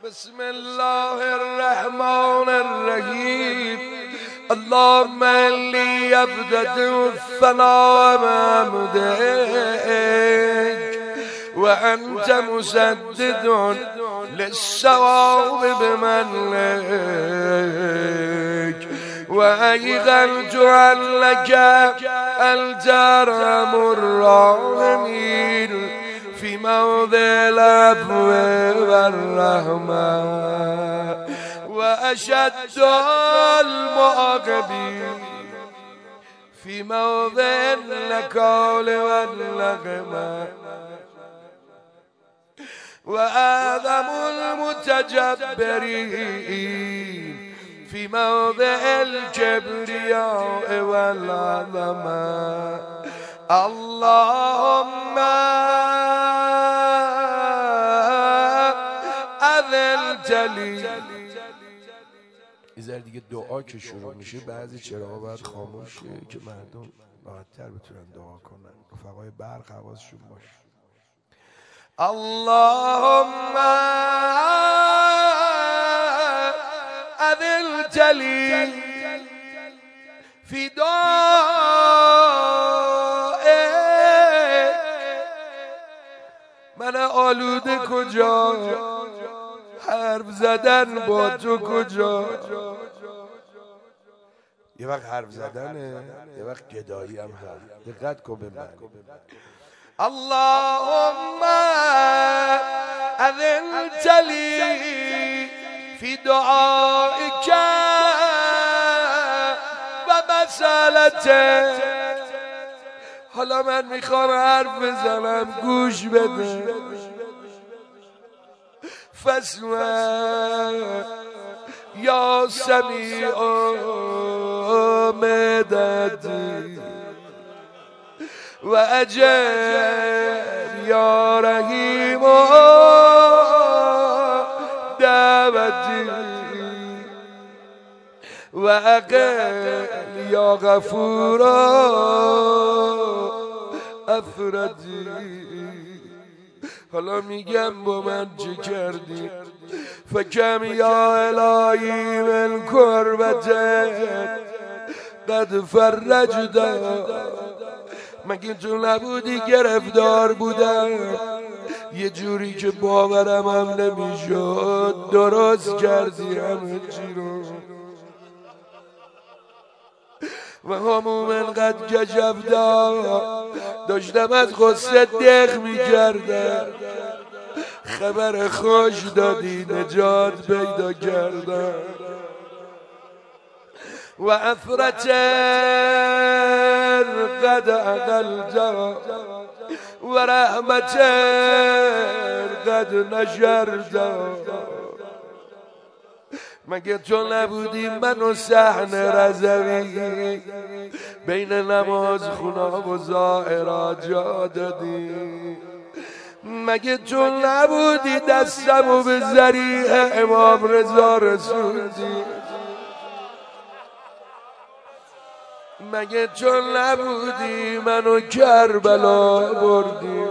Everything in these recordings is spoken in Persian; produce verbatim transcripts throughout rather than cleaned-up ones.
بسم الله الرحمن الرحيم. اللهم إني أبدأ الثناء بحمدك وأنت مسدد للصواب بمنك، وأيقنت أنك أنت أرحم الراحمين في موضع العفو والرحمة وأشد المعاقبين في موضع النكال والنقمة وأعظم المتجبرين في موضع الكبرياء والعظمة. اللهم اذنت لی. یه دیگه دعا که شروع میشه بعضی چراغا باید خاموشه که مردم راحت‌تر بتونن دعا کنن. رفقای برق حواسشون باشه. اللهم اذنت لی فی دعائک. من آلوده کجا، حرف زدن با تو کجا. یه وقت حرف زدنه، یه وقت گدایی هم هست. دقت کن به من. اللهم اذنت لی فی دعائک و مسألتک. حالا من میخوام حرف بزنم، گوش بده. فاسمع یا سمیع مددی و اجب یا رحیم دعوتی و اقل یا غفور افردی. حالا میگم با من چه کردی. فکم یا الهی من کربتت قد فرجتا. مگه تو نبودی گرفتار بودم یه جوری که باورم هم نمیشد. درست کردی همه چی رو و هموم انقدر گجفتا داشتم از غصه دق میکردم. خبر خوش دادی، نجات پیدا کردم. و افرت قد اقلتا و رحمت قد نشرتا. مگه تو نبودی منو صحن رضوی بین نماز خونا و ظاهرا جا دادی. مگه تو نبودی دستمو به ذریح امام رضا رسوندی. مگه تو نبودی منو کربلا بردی.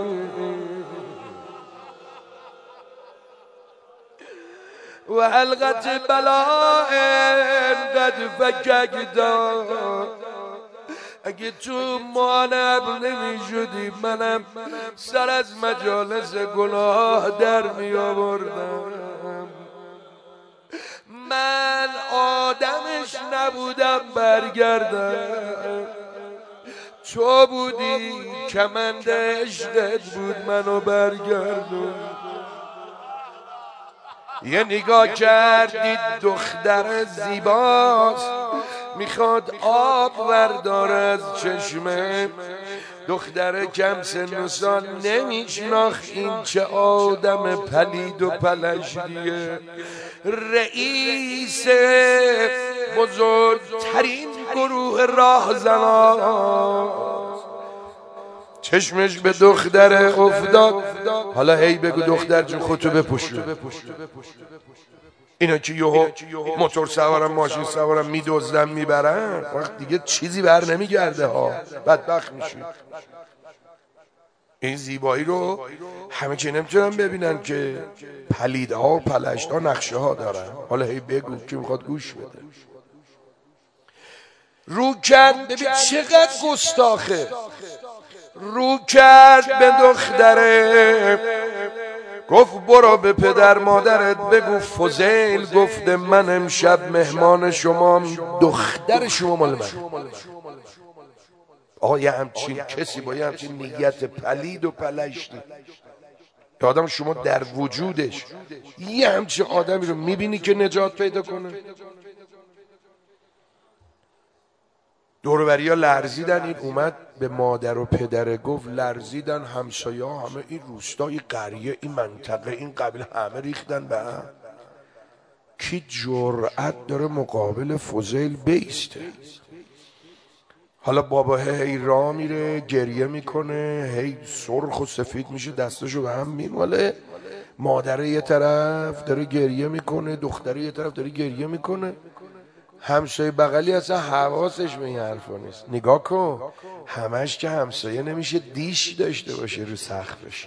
و حلقت بلاء قد فککتا. اگه تو مانب نمی شدی منم سر از مجالس گناه در می آوردم. من آدمش نبودم برگردم. تو بودی کمند عشقت بود منو برگردون. یه نگاه کردید دختر زیباست میخواد آب ورداره از چشمه. دختر کم سن و سال نمیشناخت این چه آدم پلید و پلشتیه. رئیس بزرگترین گروه راهزنان چشمش به دختر افتاد. حالا هی بگو دختر جون خودتو بپوشون. اینا که یهو موتور سوارم ماشین سوارم میدزدن میبرن، وقت دیگه چیزی بر نمیگرده ها، بدبخت میشی. این زیبایی رو همه که نمیتونن ببینن که پلیدها و پلشتها نقشه ها دارن. حالا هی بگو که میخواد گوش بده. رو کرد، ببین چقدر گستاخه، رو کرد به دختره گفت برو به پدر مادرت بگو فضیل گفته من امشب مهمان شمام، دختر شما مال من. آقا یه همچین کسی با یه همچین نیت پلید و پلشتی، که آدم شما در وجودش یه همچین آدمی رو میبینی که نجات پیدا کنه؟ دوربری ها لرزیدن. این اومد به مادر و پدر گفت، لرزیدن همسایه ها، همه این روستا، این قریه، این منطقه، این قبیله، همه ریختن به هم. کی جرأت داره مقابل فضیل بیسته؟ حالا بابا هی راه میره گریه میکنه، هی سرخ و سفید میشه، دستشو به هم میماله. مادر یه طرف داره گریه میکنه، دختر یه طرف داره گریه میکنه. همسایه بغلی اصلا حواسش به این حرفا نیست. نگاه کن، همش که همسایه نمیشه دیش داشته باشه رو سقفش.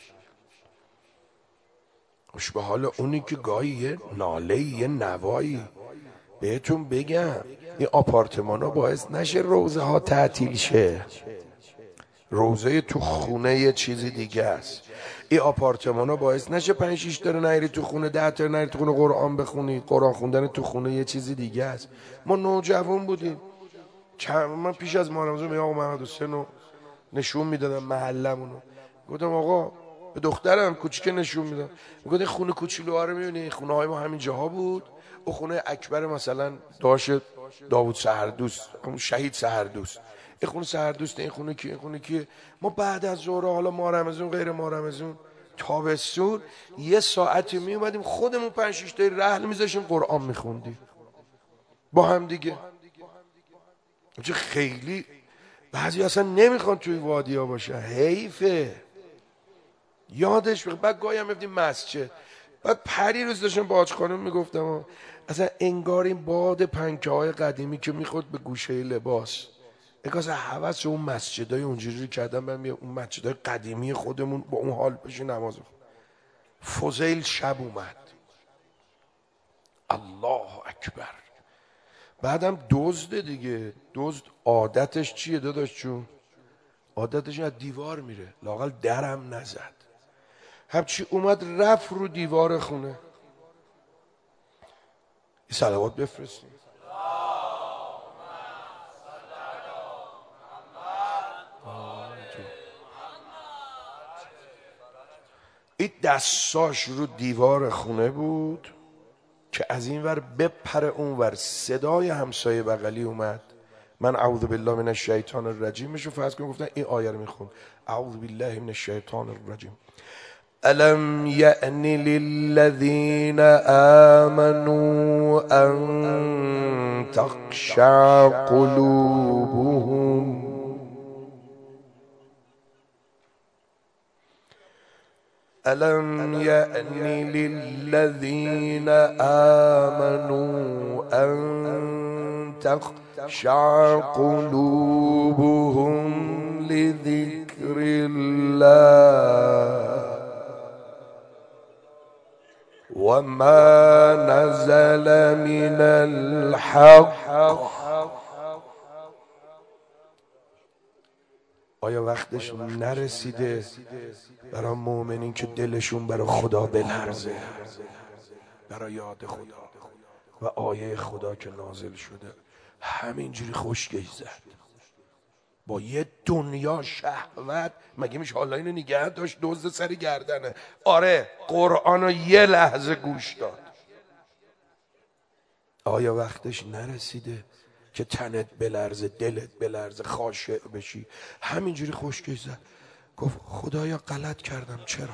خوش به حال اونی که گاهی یه ناله یه نوایی. بهتون بگم این آپارتمان ها باعث نشه روزه ها تعطیل شه. روزه تو خونه یه چیزی دیگه است. این آپارتمان ها باعث نشه پنج شیش تا نری تو خونه، ده تا نری تو خونه قرآن بخونی. قرآن خوندن تو خونه یه چیزی دیگه است. ما نوجوان بودیم، من پیش از محرم رمضان به آقا محمد حسین نشون میدادم محلمونو. گفتم آقا به دخترم کوچیک نشون میدم، میگفت این خونه کوچولوها رو میبینی؟ خونه های ما همین جاها بود. او خونه اکبر مثلا داشت داوود سحردوست، اون شهید سحردوست. این خونه سحردوست، این خونه کی؟ این خونه کی؟ ما بعد از ظهر، حالا ماه رمضان غیر ماه رمضان، تابستون، یه ساعتی می اومدیم خودمون پنج شش تا رحل میذاشیم قرآن میخوندیم با هم دیگه. چه خیلی بعضی اصلا نمیخوان توی وادی ها باشن، حیفه. یادش بخیر. بعد گاهی هم رفتیم مسجد، بعد پری روز داشتم با حاج خانم میگفتم اصلا انگار این باد پنکه های قدیمی که میخورد به گوشه لباس، انگار اصلا حوث اون مسجدای اونجوری کردم. من میام اون مسجدای قدیمی خودمون با اون حال بشی نماز بخون. فضیل شب اومد، الله اکبر. بعدم دزد دیگه، دزد عادتش چیه داداش چون؟ عادتش از دیوار میره، لااقل درم نزد. همچی اومد رفت رو دیوار خونه. این صلوات بفرستیم. این دستاش رو دیوار خونه بود که از این ور بپره اون ور. صدای همسایه بغلی اومد. من اعوذ بالله من الشیطان الرجیم میشو فرض کنم گفتن این آیه رو میخون، اعوذ بالله من الشیطان الرجیم. الم یأن للذین آمنوا ان تخشع قلوبهم الم یأن للذین آمنوا ان تخشع قلوبهم لذکر الله وما نزل من الحق. آیا وقتش نرسیده برای مؤمنین که دلشون برای خدا بلرزه، برای یاد خدا و آیه خدا که نازل شده همینجوری خوشگش زد با یه دنیا شهوت؟ مگه میشه حالا اینو نگه داشت دزد سر گردنه؟ آره قرآنو یه لحظه گوش داد. آیا وقتش نرسیده که تنت بلرزه، دلت بلرزه، خاشع بشی؟ همینجوری خوشگش زد، گفت خدایا غلط کردم. چرا؟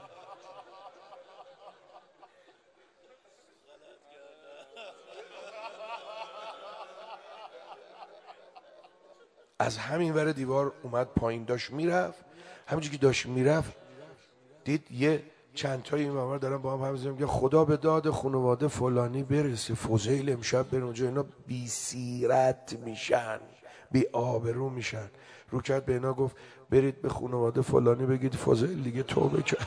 از همین ور دیوار اومد پایین، داشت میرفت. همینجوری که داشت میرفت دید یه چند تایی این مامور دارن با هم هم میگن خدا به داد خانواده فلانی برسه، فضیل امشب بره اونجا. اینا بی سیرت میشن، بی آبرو میشن. رو کرد به اینا گفت برید به خانواده فلانی بگید فاضل دیگه توبه کرد.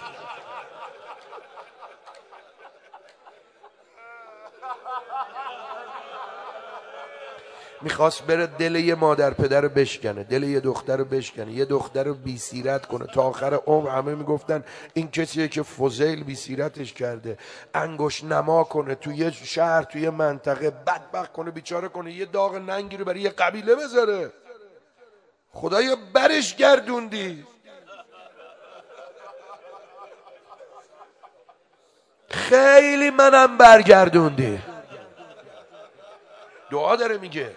میخواست بره دل یه مادر پدر رو بشکنه، دل یه دختر رو بشکنه، یه دختر رو بی سیرت کنه. تا آخر عمر همه میگفتن این کسیه که فضیل بی سیرتش کرده، انگوش نما کنه توی یه شهر توی یه منطقه، بدبخت کنه، بیچاره کنه، یه داغ ننگی رو برای یه قبیله بذاره. خدایا برش گردوندی. خیلی منم برگردوندی. دعا داره میگه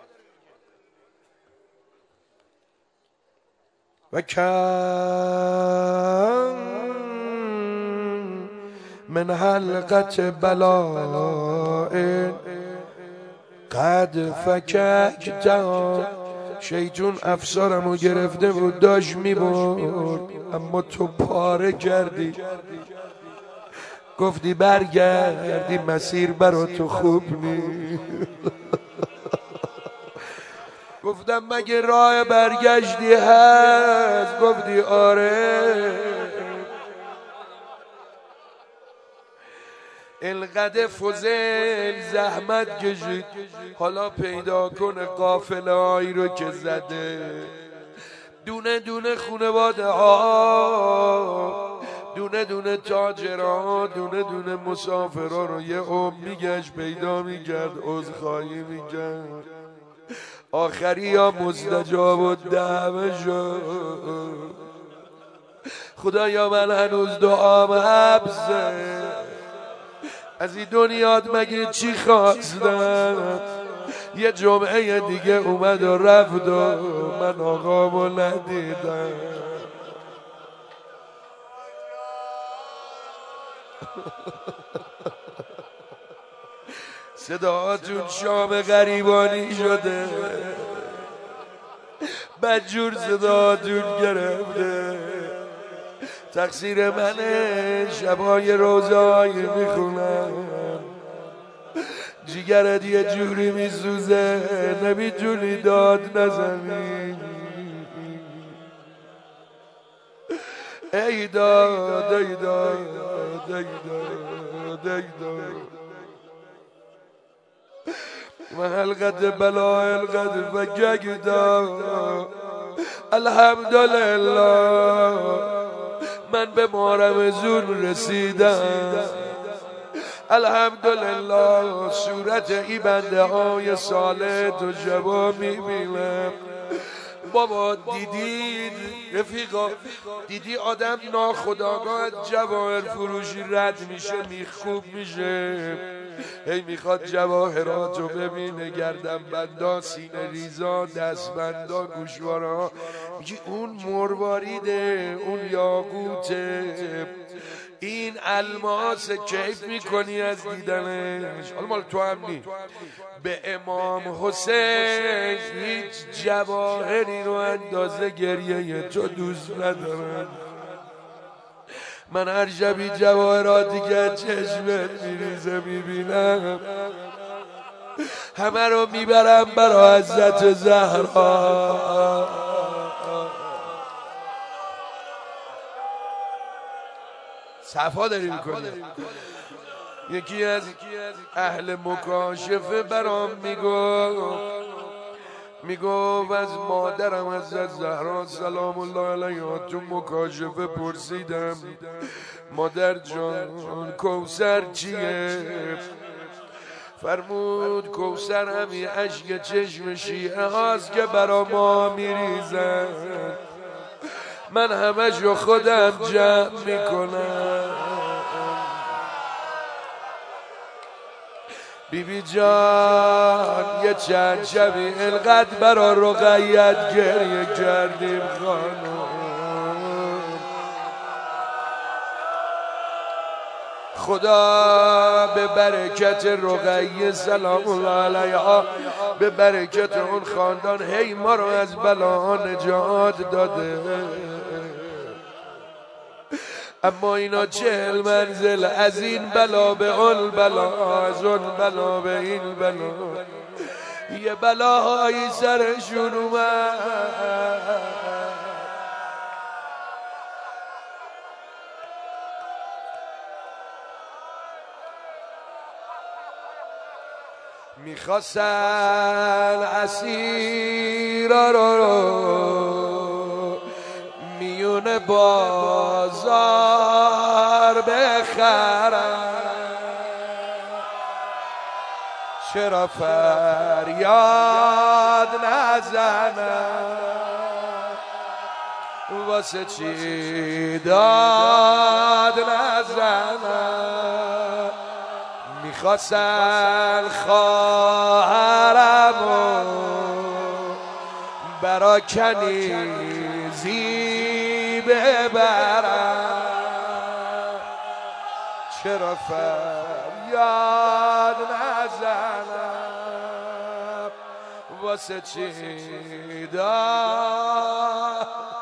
و کم من حلقت بلاء قد فککتا. شیطون افسارمو گرفته بود داشت میبرد، اما تو پاره کردی. گفتی برگردی مسیر برا تو خوب نی. گفتم مگه راه برگشتی هست؟ گفتی آره. اینقدر فضیل زحمت کشید، حالا پیدا کنه قافله هایی رو که زده، دونه دونه خانواده ها، دونه دونه تاجرها، دونه دونه مسافرها رو یه عمر میگشت پیدا میکرد، عذرخواهی میکرد. آخری یا مستجاب و دعوه شد. خدایا من هنوز دعام حبسه، از این دنیات مگه چی خواستم؟ یه جمعه دیگه اومد و رفت و من آقامو ندیدم. صداهاتون شام غریبانی شده، بدجور صداهاتون گرفته. تقصیر منه، شبای روزایی میخونم، جیگرت یه جوری میسوزه نمیتونی داد نزنی. ای داد ای داد ای داد ای داد و حلقت بلا حلقت فککتا. الحمدلله من به محرم زون رسیدم. الحمدلله صورت این بنده های صالح تو جواب میبینم. بابا دیدید رفیقا، دیدی آدم ناخودآگاه از جواهر فروشی رد میشه میخوب میشه، هی میخواد جواهراتو ببینه، گردن بندا، سینه ریزا، دستبندا، گوشوارا، میگی اون مرواریده، اون یاقوته، این الماس، کیف میکنی از دیدنش. حالا مال تو هم نی. به امام حسین هیچ جواهری رو اندازه گریه تو دوست ندارم. من هر شبی جواهراتی که چشمت میریزه میبینم، همه رو میبرم برا حضرت زهرا. صفا داری میکنی. یکی از اهل مکاشفه برام میگو میگو از مادرم حضرت زهرا سلام الله علیها تو مکاشفه پرسیدم مادر جان کوثر چیه؟ فرمود کوثر همین اشک چشم شیعه هاست که برا ما میریزن، من همش رو خودم جمع میکنم. بی بی جان یه چند شبی اینقدر برا رقیت گریه کردیم خانم، خدا به برکت رقیه سلام الله علیها، به برکت اون خاندان هی ما رو از بلاها نجات داده. اما اینا چهل منزل، از این بلا به اون بلا، از اون بلا به این بلا، یه بلاهایی سرشون اومد میخواستن اسیرا رو میون بازار بخرن، چرا فریاد نزنن، واسه چی داد نزنن. میخواستن خواهرمو برا کنیزی ببرن، چرا فریاد نزنم، واسه چی داد